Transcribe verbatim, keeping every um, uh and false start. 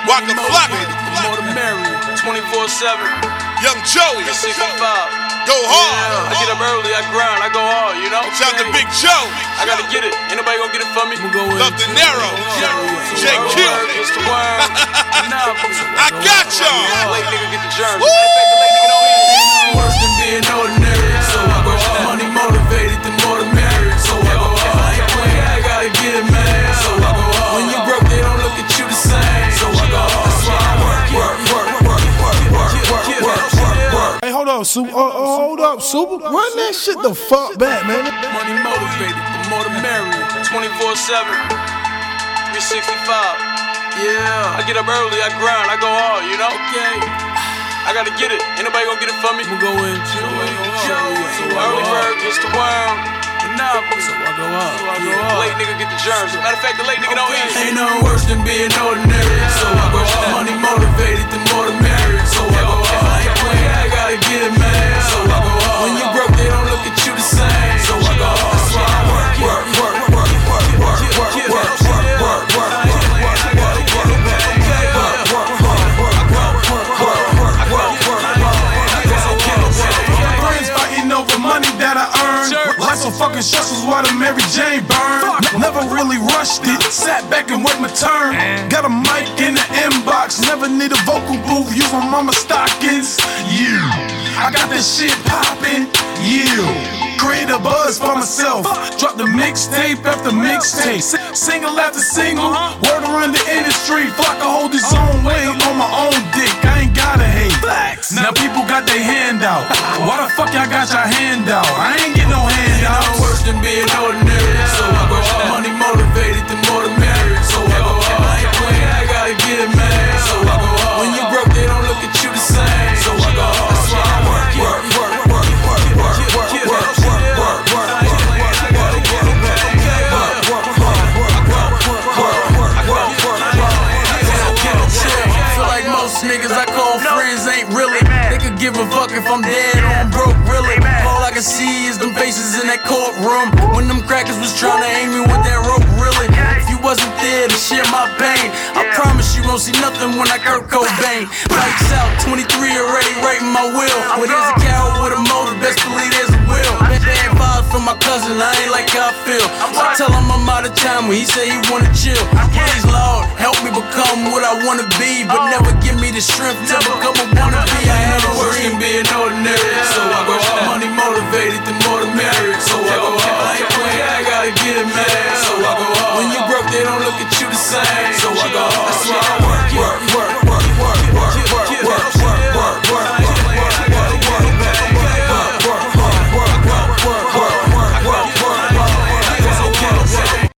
Waka Flocka, more the merrier. twenty-four seven. Young Joey, sixty-five. Go hard. Yeah, I get up early, I grind, I go hard, you know? Shout out to Big Joe. I gotta get it. Ain't nobody gonna get it for me. Love De Niro. J Q. I got y'all. Late nigga get the germs. Matter of fact, the late nigga don't eat. Worse than being ordinary. So I go hard. Money motivated, the more the merrier. So I go hard. I ain't playing, I gotta get it, man. So I go hard. When you broke, they don't look at you the same. So I go hard. That's why I work, work, work, work, work, work, work, work, work, work. Hey, hold up, Super. Oh, oh, hold up, Super. Run that shit the fuck back, man. Money motivated, the more the merrier. twenty-four seven. three sixty-five. Yeah. I get up early, I grind, I go hard, you know? Okay. I gotta get it. Ain't nobody gonna get it for me. I'm going to early bird gets the worm. Monopoly. So I go up. So I go up. Late nigga get the germs. Matter of fact, the late nigga don't eat. Ain't nothing worse than being ordinary. So I go up. Money motivated, the more the merrier. So I go up. I ain't playing, I gotta get it, man. So I go up. When you broke, they don't look at you the same. So I go up. That's why I work, work, work, work, work, work, work, work, work, work, work. Money that I earned, lots of fucking shuffles while the Mary Jane burned. Never really rushed it, sat back and wait my turn. Got a mic in the inbox, never need a vocal booth, use my mama's stockings. Yeah, I got this shit poppin'. Yeah, create a buzz for myself. Drop the mixtape after mixtape, single after single. Word around the industry, Flocka hold his own weight on my own dick. I ain't gotta hate. Now people got their hand out. Why the fuck y'all got your hand out? I ain't get no hand out. I'm worse than being ordinary. So I go hard. Money motivated, the more the merrier. So I go hard. I ain't playing, I gotta get it, man. So I go hard. When you broke, they don't look at you the same. So I go hard. That's why I work, work, work, work, work, work, work, work, work, work, work. Niggas I call friends ain't really. They could give a fuck if I'm dead or I'm broke, really. All I can see is them faces in that courtroom when them crackers was trying to aim me with that rope, really. If you wasn't there to share my pain, I promise you won't see nothing when I Kurt Cobain. Lights out, twenty-three already right in my wheel. When there's a cow with a motor, best believe there's a will. Bad vibes from my cousin, I ain't like how I feel. So I tell him I'm out of time when he say he wanna chill. Please Lord, help me become what I wanna be, but never give me the strength to become a wannabe. I ain't never worse than being ordinary. So I go hard. Money motivated, the more the merrier.